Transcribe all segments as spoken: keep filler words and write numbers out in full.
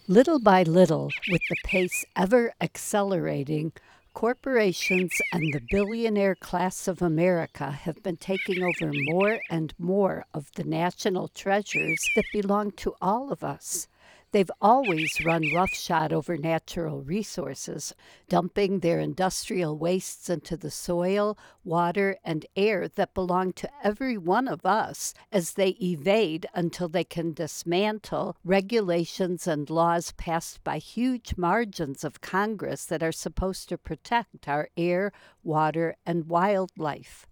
Little by little, with the pace ever accelerating, corporations and the billionaire class of America have been taking over more and more of the national treasures that belong to all of us. They've always run roughshod over natural resources, dumping their industrial wastes into the soil, water, and air that belong to every one of us as they evade until they can dismantle regulations and laws passed by huge margins of Congress that are supposed to protect our air, water, and wildlife.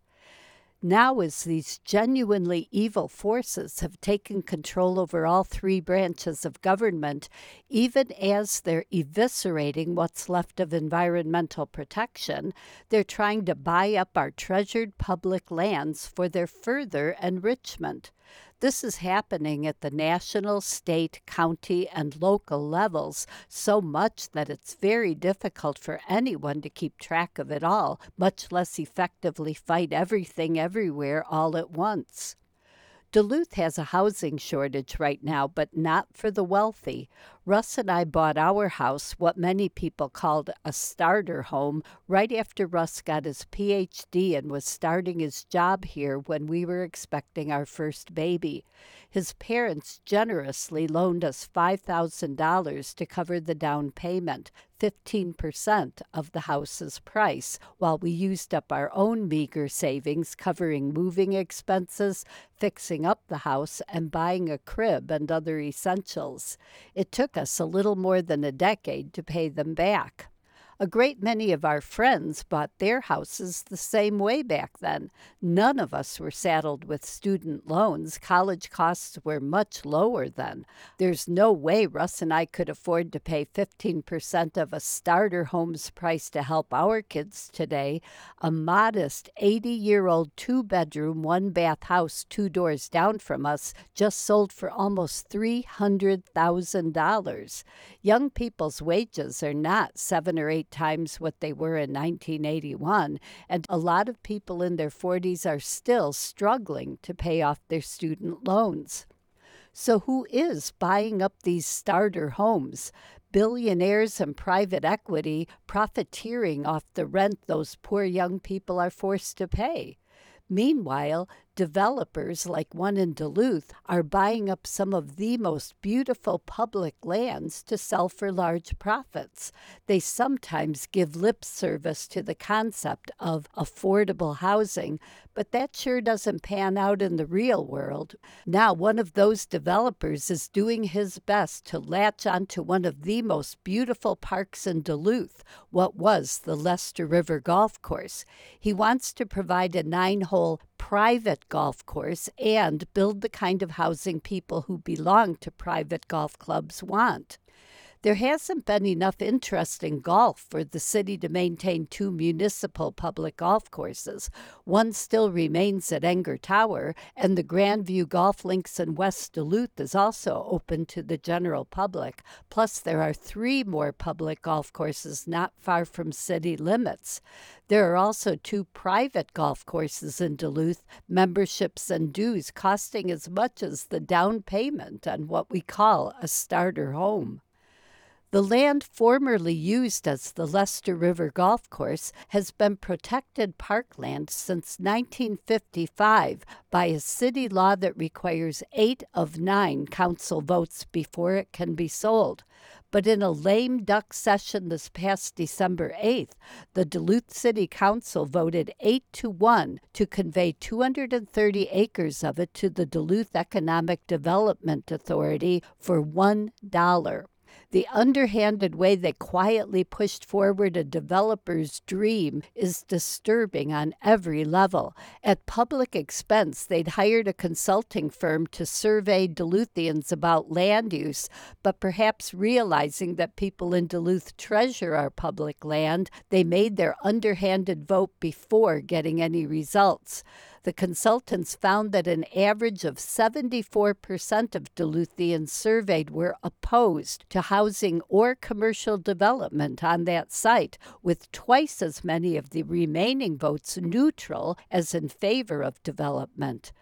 Now, as these genuinely evil forces have taken control over all three branches of government, even as they're eviscerating what's left of environmental protection, they're trying to buy up our treasured public lands for their further enrichment. This is happening at the national, state, county, and local levels so much that it's very difficult for anyone to keep track of it all, much less effectively fight everything everywhere all at once. Duluth has a housing shortage right now, but not for the wealthy. Russ and I bought our house, what many people called a starter home, right after Russ got his P H D and was starting his job here when we were expecting our first baby. His parents generously loaned us five thousand dollars to cover the down payment, fifteen percent of the house's price, while we used up our own meager savings covering moving expenses, fixing up the house, and buying a crib and other essentials. It took us a little more than a decade to pay them back. A great many of our friends bought their houses the same way back then. None of us were saddled with student loans. College costs were much lower then. There's no way Russ and I could afford to pay fifteen percent of a starter home's price to help our kids today. A modest eighty-year-old two-bedroom, one-bath house two doors down from us just sold for almost three hundred thousand dollars. Young people's wages are not seven or eight times what they were in nineteen eighty-one, and a lot of people in their forties are still struggling to pay off their student loans. So who is buying up these starter homes? Billionaires and private equity profiteering off the rent those poor young people are forced to pay. Meanwhile, developers like one in Duluth are buying up some of the most beautiful public lands to sell for large profits. They sometimes give lip service to the concept of affordable housing, but that sure doesn't pan out in the real world. Now, one of those developers is doing his best to latch onto one of the most beautiful parks in Duluth, what was the Lester River Golf Course. He wants to provide a nine-hole private golf course and build the kind of housing people who belong to private golf clubs want. There hasn't been enough interest in golf for the city to maintain two municipal public golf courses. One still remains at Enger Tower, and the Grandview Golf Links in West Duluth is also open to the general public. Plus, there are three more public golf courses not far from city limits. There are also two private golf courses in Duluth, memberships and dues costing as much as the down payment on what we call a starter home. The land formerly used as the Lester River Golf Course has been protected parkland since nineteen fifty-five by a city law that requires eight of nine council votes before it can be sold. But in a lame duck session this past December eighth, the Duluth City Council voted eight to one to convey two hundred thirty acres of it to the Duluth Economic Development Authority for one dollar. The underhanded way they quietly pushed forward a developer's dream is disturbing on every level. At public expense, they'd hired a consulting firm to survey Duluthians about land use, but perhaps realizing that people in Duluth treasure our public land, they made their underhanded vote before getting any results. The consultants found that an average of seventy-four percent of Duluthians surveyed were opposed to housing or commercial development on that site, with twice as many of the remaining votes neutral as in favor of development.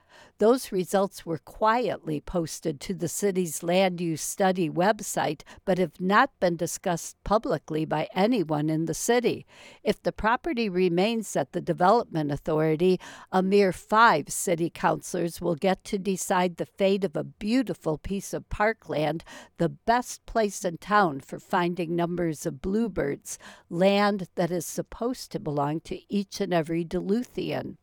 Those results were quietly posted to the city's land use study website, but have not been discussed publicly by anyone in the city. If the property remains at the Development Authority, a mere five city councilors will get to decide the fate of a beautiful piece of parkland, the best place in town for finding numbers of bluebirds, land that is supposed to belong to each and every Duluthian.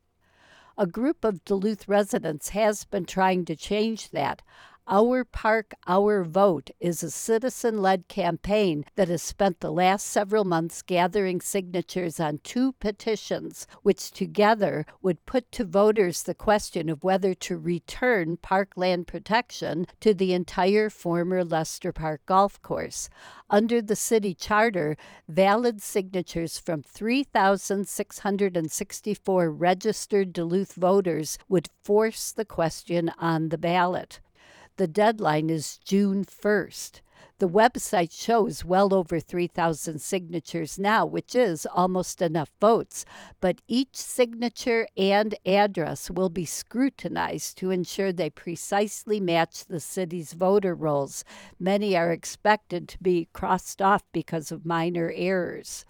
A group of Duluth residents has been trying to change that. Our Park, Our Vote is a citizen-led campaign that has spent the last several months gathering signatures on two petitions, which together would put to voters the question of whether to return parkland protection to the entire former Lester Park Golf Course. Under the city charter, valid signatures from three thousand six hundred sixty-four registered Duluth voters would force the question on the ballot. The deadline is June first. The website shows well over three thousand signatures now, which is almost enough votes, but each signature and address will be scrutinized to ensure they precisely match the city's voter rolls. Many are expected to be crossed off because of minor errors.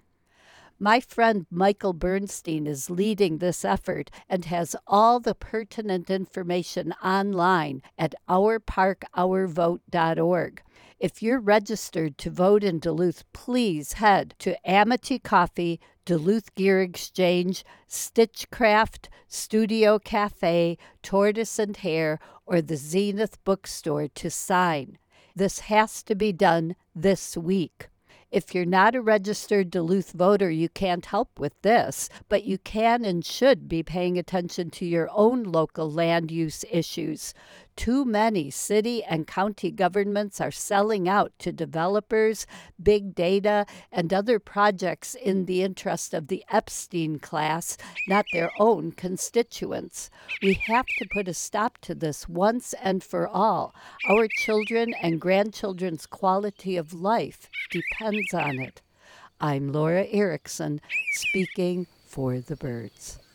My friend Michael Bernstein is leading this effort and has all the pertinent information online at our park our vote dot org. If you're registered to vote in Duluth, please head to Amity Coffee, Duluth Gear Exchange, Stitchcraft, Studio Cafe, Tortoise and Hare, or the Zenith Bookstore to sign. This has to be done this week. If you're not a registered Duluth voter, you can't help with this, but you can and should be paying attention to your own local land use issues. Too many city and county governments are selling out to developers, big data, and other projects in the interest of the Epstein class, not their own constituents. We have to put a stop to this once and for all. Our children and grandchildren's quality of life depends on it. I'm Laura Erickson, speaking for the birds.